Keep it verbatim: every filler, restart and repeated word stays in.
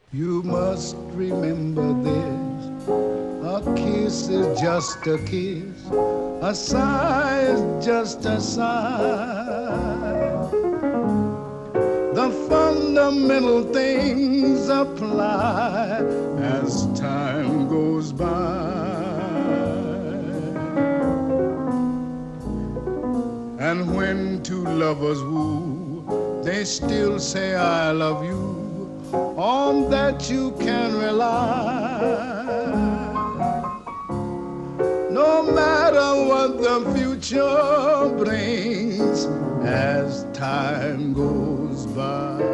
You must remember this. A kiss is just a kiss. A sigh is just a sigh. The fundamental things apply as time goes by. And when two lovers woo, they still say I love you. On that you can rely. No matter what the future brings as time goes by.